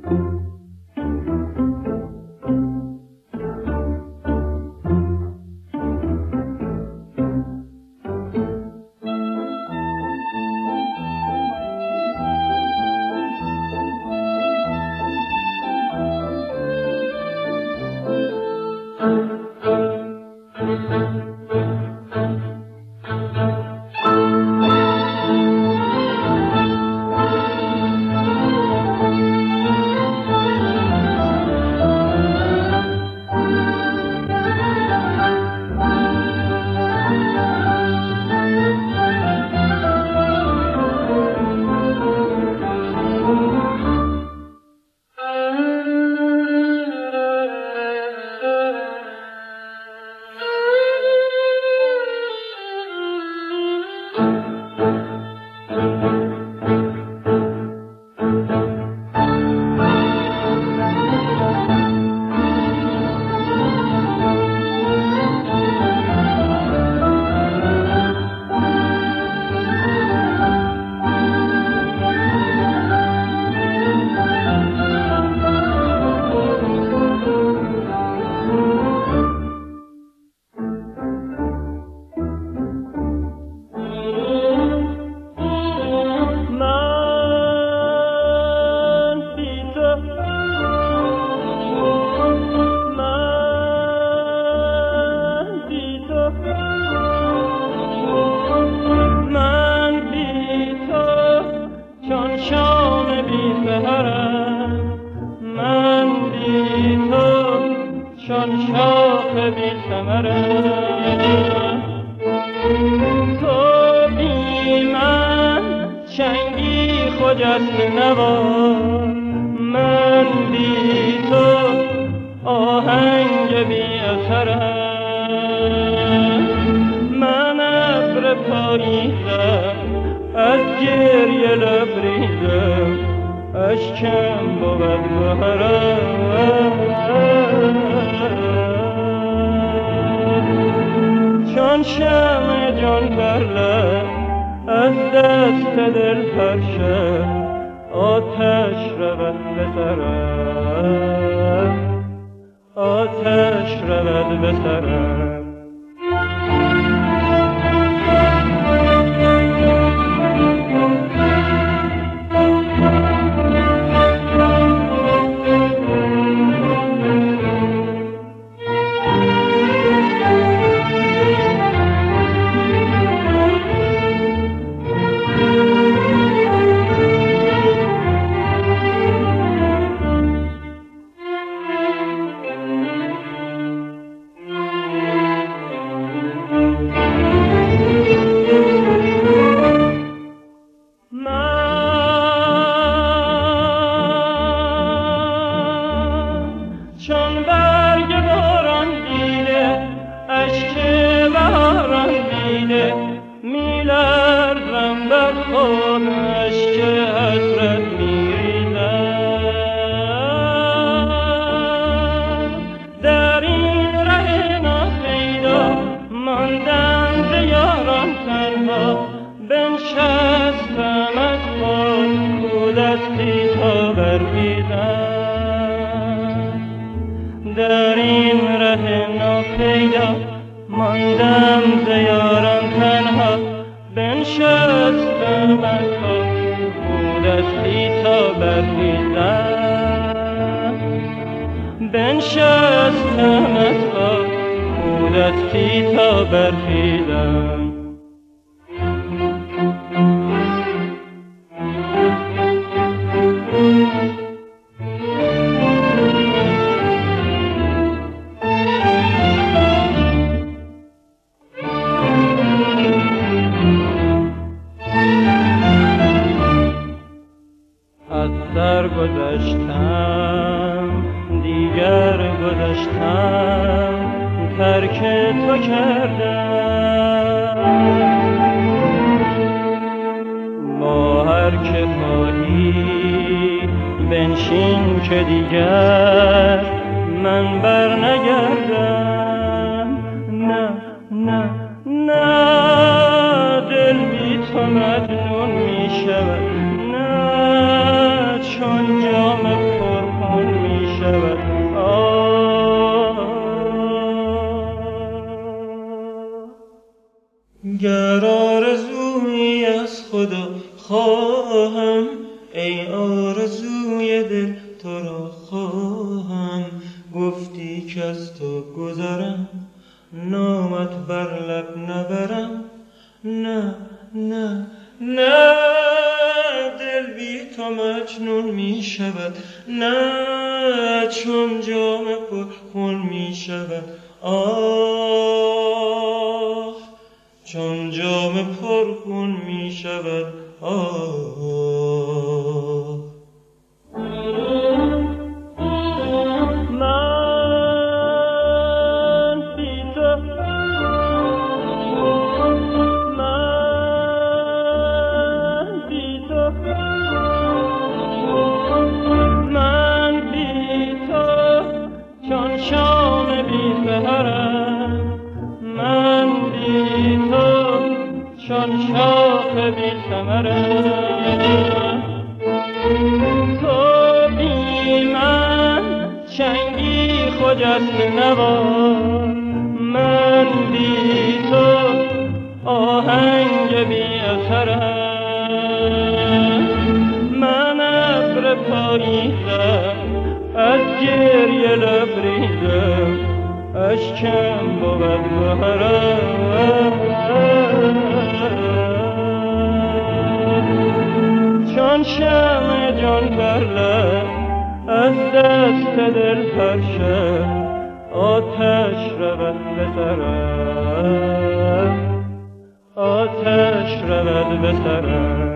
مجنون می شود، نه چون جام پر آرزوی دل تو را خواهم، گفتی که از تو گذرم، نامت بر لب نبرم. نه نه نه، دل بی تو مجنون می شود، نه چون جام پر خون می شود. آه چون جام پر خون می شود. آه چون شاخ بی ثمرم، تو بی من چنگی خجسته نوار، من بی تو آهنگ بی اثرم. من ابر پاییزم، از گریه لبریزم، اشکم بود گهرم. چون شمع جان بر لب از دست دل هر شب، آتش رود به سرم، آتش رود به سرم.